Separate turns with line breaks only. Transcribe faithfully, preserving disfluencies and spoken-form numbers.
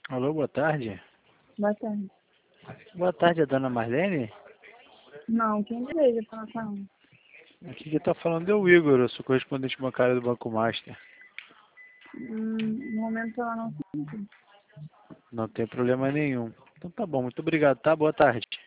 Alô, boa tarde.
Boa tarde.
Boa tarde, a dona Marlene?
Não, quem deseja falar com ela?
Aqui quem tá falando é o Igor, eu sou correspondente bancário do Banco Master.
Hum, no momento ela não se encontra.
Não tem problema nenhum. Então tá bom, muito obrigado, tá? Boa tarde.